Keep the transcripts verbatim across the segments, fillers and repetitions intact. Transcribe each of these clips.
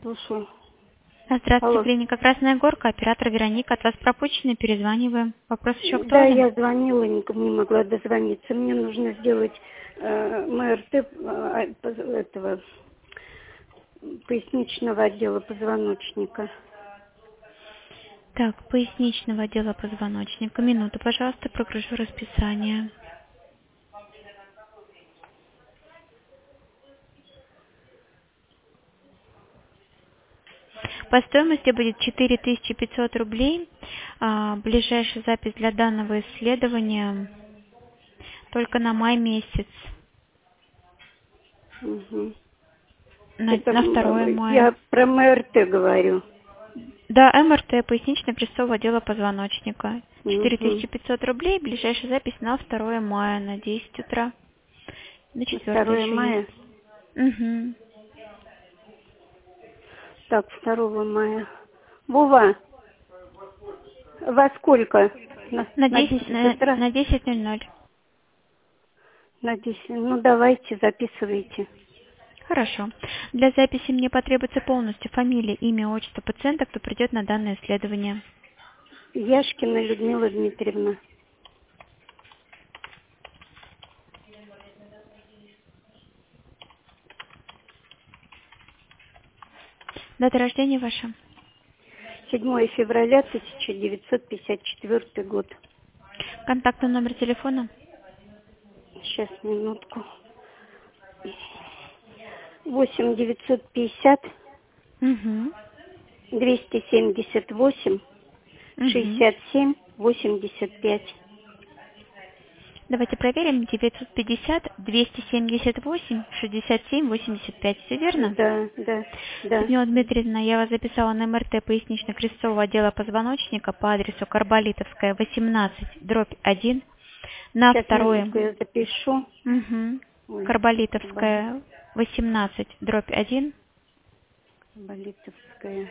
слушаю. Здравствуйте, Алло. клиника Красная Горка, оператор Вероника. От вас пропущены, перезваниваем. Вопрос еще Да, актуален? я звонила, никак не могла дозвониться. Мне нужно сделать э, МРТ э, этого поясничного отдела позвоночника. Так, поясничного отдела позвоночника. Минуту, пожалуйста, прогружу расписание. По стоимости будет четыре тысячи пятьсот рублей. А, ближайшая запись для данного исследования только на май месяц. Угу. На, Это на второе м, мая. я про МРТ говорю. Да, МРТ, пояснично-крестцового отдела позвоночника. четыре Угу. тысячи пятьсот рублей, ближайшая запись на второе мая, на десять утра. На четвертое второе еще есть. мая. Угу. Так, второго мая. Вова, во сколько? На, На на десять, десять на, утра? на десять ноль ноль. На десять. Ну, давайте, записывайте. Хорошо. Для записи мне потребуется полностью фамилия, имя, отчество пациента, кто придет на данное исследование. Яшкина Людмила Дмитриевна. Дата рождения ваша. седьмое февраля тысяча девятьсот пятьдесят четвёртый год. Контактный номер телефона. Сейчас, минутку. восемь девятьсот пятьдесят Угу. двести семьдесят восемь Угу. шестьдесят семь восемьдесят пять. Давайте проверим. девятьсот пятьдесят двести семьдесят восемь шестьдесят семь восемьдесят пять. Все верно? Да, да, да. Людмила Дмитриевна, я вас записала на МРТ пояснично-крестцового отдела позвоночника по адресу Карболитовская, восемнадцать, дробь один. На Сейчас, второе. минутку, я запишу. Угу. Ой, Карболит- Карболитовская, восемнадцать, дробь один. Карболитовская,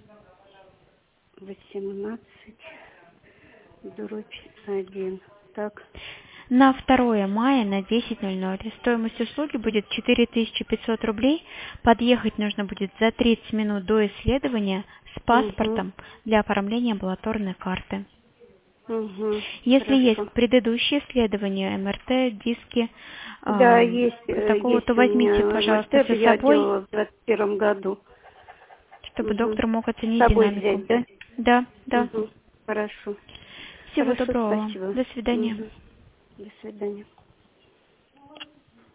восемнадцать, дробь один. Так. На второе мая на десять ноль ноль. Стоимость услуги будет четыре тысячи пятьсот рублей. Подъехать нужно будет за тридцать минут до исследования с Угу, паспортом для оформления амбулаторной карты. угу, Если есть хорошо. предыдущие исследования, МРТ, диски, Да, э, есть, э, протоколы, то есть у возьмите, меня пожалуйста, МРТ, все с я собой, делала в двадцать первом году. чтобы Угу. доктор мог С оценить собой динамику. взять, да? Да, да. Угу. Хорошо. Всего Хорошо, доброго вам. спасибо. До свидания. Угу. До свидания.